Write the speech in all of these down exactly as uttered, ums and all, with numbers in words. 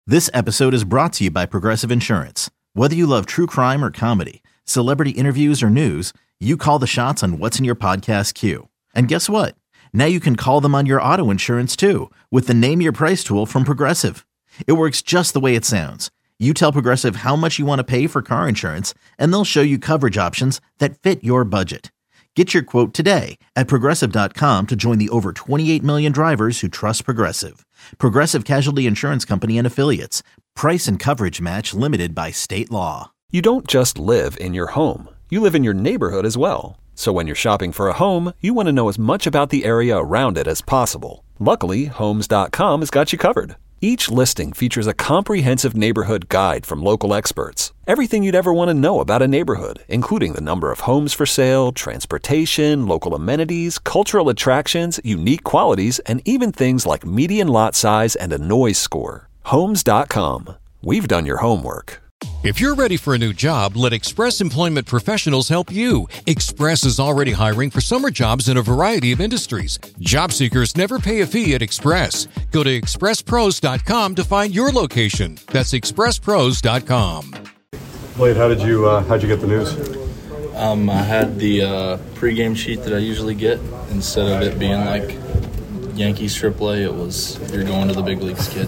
This episode is brought to you by Progressive Insurance. Whether you love true crime or comedy, celebrity interviews or news, you call the shots on what's in your podcast queue. And guess what? Now you can call them on your auto insurance too with the Name Your Price tool from Progressive. It works just the way it sounds. You tell Progressive how much you want to pay for car insurance, and they'll show you coverage options that fit your budget. Get your quote today at Progressive dot com to join the over twenty-eight million drivers who trust Progressive. Progressive Casualty Insurance Company and Affiliates. Price and coverage match limited by state law. You don't just live in your home. You live in your neighborhood as well. So when you're shopping for a home, you want to know as much about the area around it as possible. Luckily, Homes dot com has got you covered. Each listing features a comprehensive neighborhood guide from local experts. Everything you'd ever want to know about a neighborhood, including the number of homes for sale, transportation, local amenities, cultural attractions, unique qualities, and even things like median lot size and a noise score. Homes dot com. We've done your homework. If you're ready for a new job, let Express Employment Professionals help you. Express is already hiring for summer jobs in a variety of industries. Job seekers never pay a fee at Express. Go to express pros dot com to find your location. That's express pros dot com. Blade, how did you uh, how'd you get the news? Um, I had the uh, pregame sheet that I usually get. Instead of it being like Yankees triple A, it was you're going to the big leagues, kid.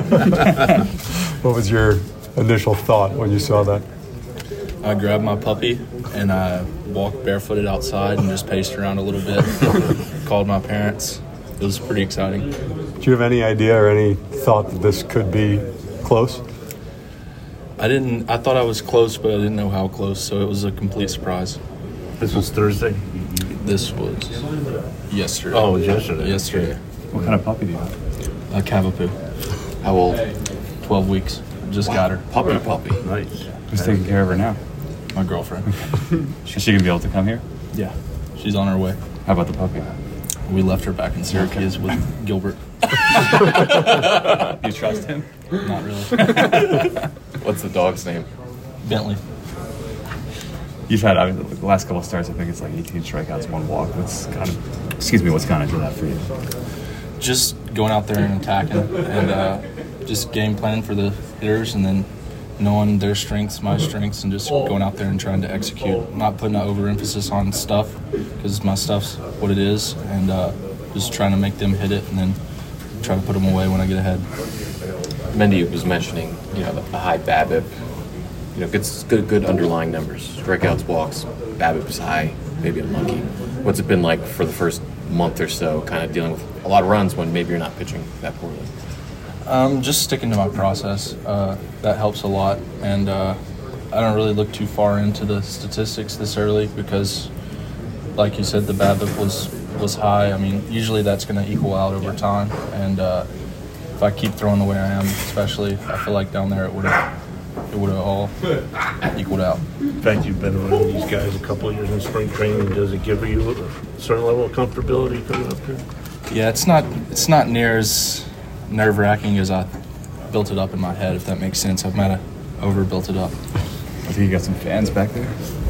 What was your initial thought when you saw that? I grabbed my puppy and I walked barefooted outside and just paced around a little bit. Called my parents. It was pretty exciting. Did you have any idea or any thought that this could be close? I didn't. I thought I was close, but I didn't know how close, so it was a complete surprise. This was Thursday? This was yesterday. Oh, it was yesterday. Yesterday. What kind of puppy do you have? A Cavapoo. How old? twelve weeks. Just wow. got her. Puppy, puppy. Nice. Who's taking care of her now? My girlfriend. Is she going to be able to come here? Yeah. She's on her way. How about the puppy? We left her back in Syracuse okay. with Gilbert. You trust him? Not really. What's the dog's name? Bentley. You've had, I mean, the last couple of starts, I think it's like eighteen strikeouts, one walk. What's kind of, excuse me, what's kind of do that for you? Just going out there and attacking and uh, just game planning for the hitters and then knowing their strengths, my strengths, and just going out there and trying to execute. Not putting an overemphasis on stuff because my stuff's what it is, and uh, just trying to make them hit it and then try to put them away when I get ahead. Mendy was mentioning, you know, a high BABIP. You know, good, good, good underlying numbers. Strikeouts, walks, BABIP is high, maybe unlucky. What's it been like for the first month or so, kind of dealing with a lot of runs when maybe you're not pitching that poorly? Um, just sticking to my process. Uh, that helps a lot, and uh, I don't really look too far into the statistics this early because, like you said, the BABIP was was high. I mean, usually that's going to equal out over time, and uh, if I keep throwing the way I am, especially, I feel like down there it would have it would have all equaled out. In fact, you've been around these guys a couple of years in spring training. Does it give you a certain level of comfortability coming up here? Yeah, it's not it's not near as nerve-wracking as I built it up in my head, if that makes sense. I might have overbuilt it up. I think you got some fans back there.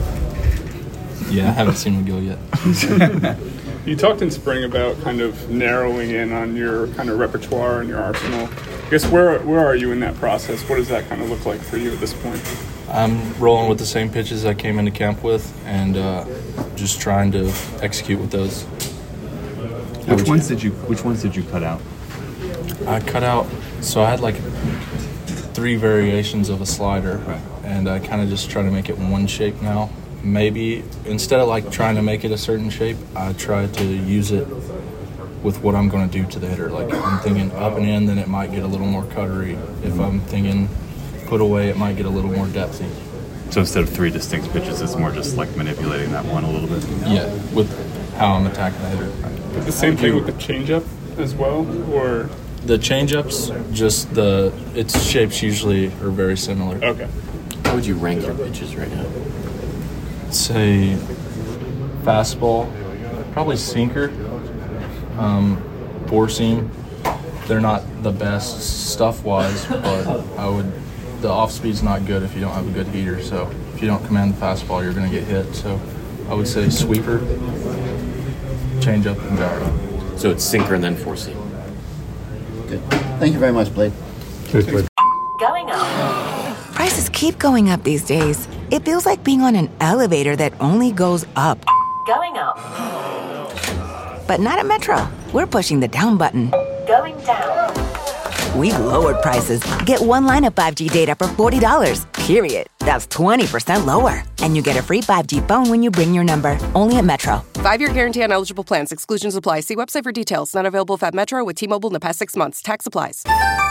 Yeah, I haven't seen McGill yet. You talked in spring about kind of narrowing in on your kind of repertoire and your arsenal. I guess where where are you in that process? What does that kind of look like for you at this point? I'm rolling with the same pitches I came into camp with and uh, just trying to execute with those. Which ones did you Which ones did you cut out? I cut out, so I had like three variations of a slider, right. And I kind of just try to make it one shape now. Maybe instead of like trying to make it a certain shape, I try to use it with what I'm going to do to the hitter. Like if I'm thinking up and in, then it might get a little more cuttery. If I'm thinking put away, it might get a little more depthy. So instead of three distinct pitches, it's more just like manipulating that one a little bit? Yeah, with how I'm attacking the hitter. Right. The same thing with the changeup as well, or? The changeups, just the its shapes usually are very similar. Okay. How would you rank your pitches right now? I'd say fastball, probably sinker, um, four seam. They're not the best stuff-wise, but I would. The off-speed's not good if you don't have a good heater. So if you don't command the fastball, you're going to get hit. So I would say sweeper, changeup, and gyro. So it's sinker and then four seam. Good. Thank you very much, Blade. Cheers, Blade. Going up. Prices keep going up these days. It feels like being on an elevator that only goes up. Going up. But not at Metro. We're pushing the down button. Going down. We've lowered prices. Get one line of five G data for forty dollars, period. That's twenty percent lower. And you get a free five G phone when you bring your number. Only at Metro. Five-year guarantee on eligible plans. Exclusions apply. See website for details. Not available at Metro with T-Mobile in the past six months. Tax applies.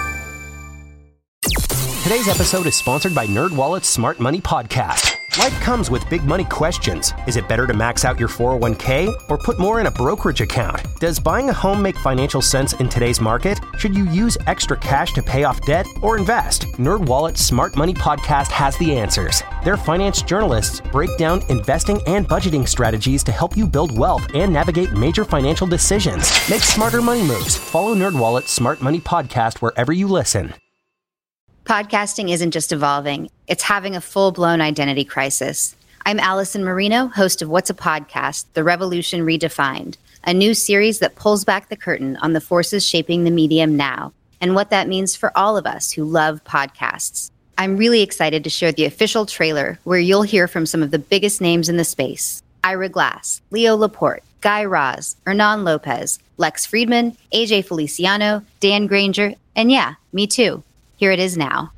Today's episode is sponsored by NerdWallet's Smart Money Podcast. Life comes with big money questions. Is it better to max out your four oh one k or put more in a brokerage account? Does buying a home make financial sense in today's market? Should you use extra cash to pay off debt or invest? NerdWallet's Smart Money Podcast has the answers. Their finance journalists break down investing and budgeting strategies to help you build wealth and navigate major financial decisions. Make smarter money moves. Follow NerdWallet's Smart Money Podcast wherever you listen. Podcasting isn't just evolving, it's having a full-blown identity crisis. I'm Allison Marino, host of What's a Podcast? The Revolution Redefined, a new series that pulls back the curtain on the forces shaping the medium now and what that means for all of us who love podcasts. I'm really excited to share the official trailer where you'll hear from some of the biggest names in the space. Ira Glass, Leo Laporte, Guy Raz, Hernan Lopez, Lex Friedman, A J Feliciano, Dan Granger, and yeah, me too. Here it is now.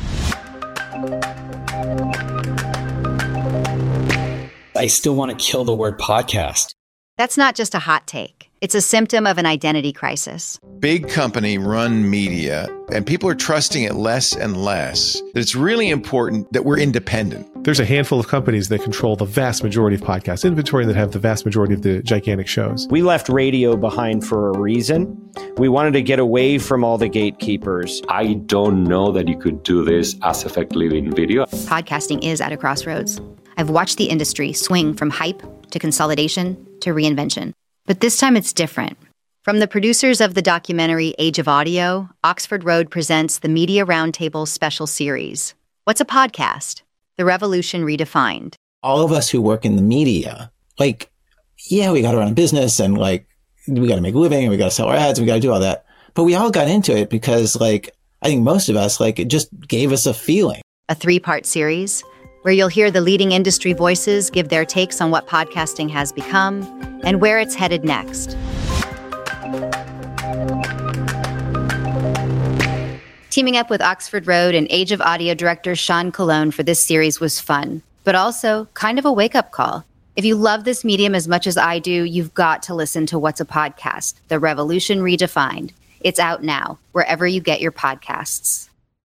I still want to kill the word podcast. That's not just a hot take. It's a symptom of an identity crisis. Big company run media, and people are trusting it less and less. It's really important that we're independent. There's a handful of companies that control the vast majority of podcast inventory and that have the vast majority of the gigantic shows. We left radio behind for a reason. We wanted to get away from all the gatekeepers. I don't know that you could do this as effectively in video. Podcasting is at a crossroads. I've watched the industry swing from hype to consolidation to reinvention. But this time it's different. From the producers of the documentary Age of Audio, Oxford Road presents the Media Roundtable special series. What's a podcast? The Revolution Redefined. All of us who work in the media, like, yeah, we got to run a business and like, we got to make a living and we got to sell our ads and we got to do all that. But we all got into it because like, I think most of us, like, it just gave us a feeling. A three-part series where you'll hear the leading industry voices give their takes on what podcasting has become and where it's headed next. Teaming up with Oxford Road and Age of Audio director Sean Colon for this series was fun, but also kind of a wake-up call. If you love this medium as much as I do, you've got to listen to What's a Podcast? The Revolution Redefined. It's out now, wherever you get your podcasts.